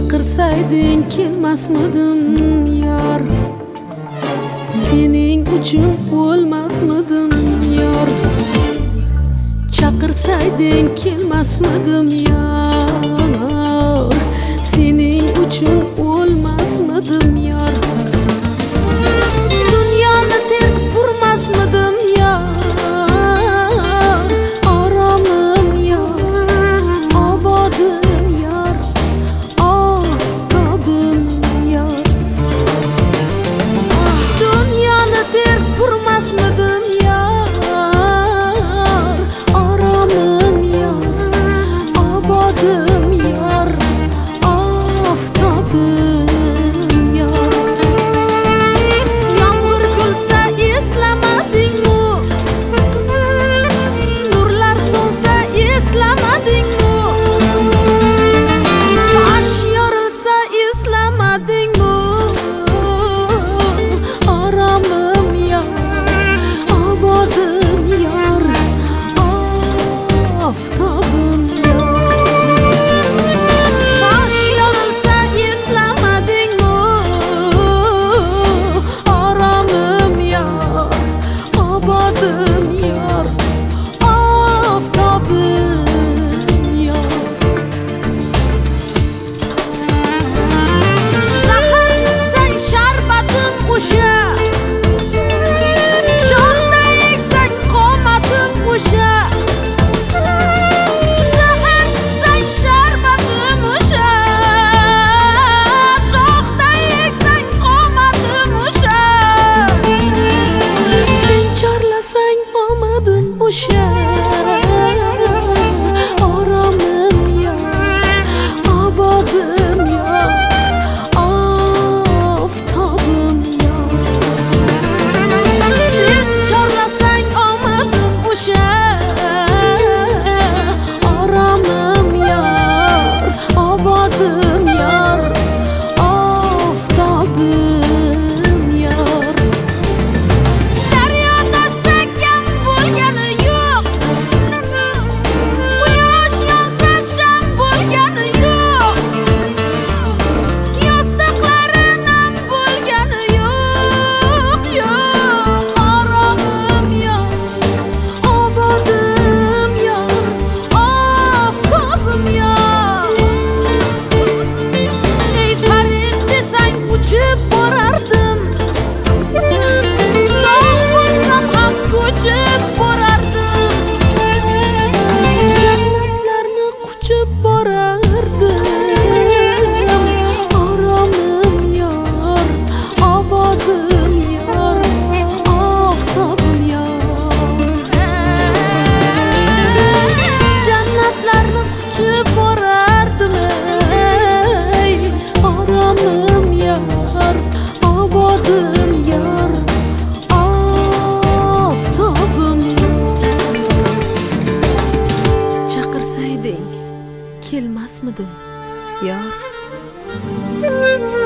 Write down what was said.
Chaqirsayding kelmasmidim yor, sening uchun o'lmasmidim yor. Chaqirsayding kelmasmidim yor, sening uchun o'lmasmidim yor. Dunyoni ters burmasmidim yor, oromim yor, obodim yor, oftobim yor. Dunyoni ters burmasmidim yor, oromim yor, obodim yor, oftobim yor. Yomg'ir kulsa eslamadingmi? Nurlar so'nsa eslamadingmi? Tosh yorilsa eslamadingmi? Oromim yor, obodim yor, oftobim yor. Tosh yorilsa eslamadingmi? Oromim yor, obodim yor, oftobim yor. Zahar tutsang sharbatim o'sha, shoxda eksang qomatim o'sha. Zahar tutsang sharbatim o'sha, shoxda eksang qomatim o'sha. Sen chorlasang omadim o'sha, oromim yor, obodim yor, oftobim yor. Sen chorlasang omadim o'sha, oromim yor, obodim yor, oftobim yor. Daryo toshsa kam bo'lgani yo'q, quyosh yonsa sham bo'lgani yo'q, yostiqlari nam bo'lgani yo'q, yo'q. Oromim yor, obodim yor, oftobim yor. Ey Farid desang uchib borardim, dog' bo'lsam ham ko'chib borardim, jannatlarni quchib borardim. Oromim yor, obodim yor, oftobim yor. Jannatlarni quchib borardim, ey oromim yor, obodim yor, oftobim yor. Chaqirsayding kelmasmidim yor.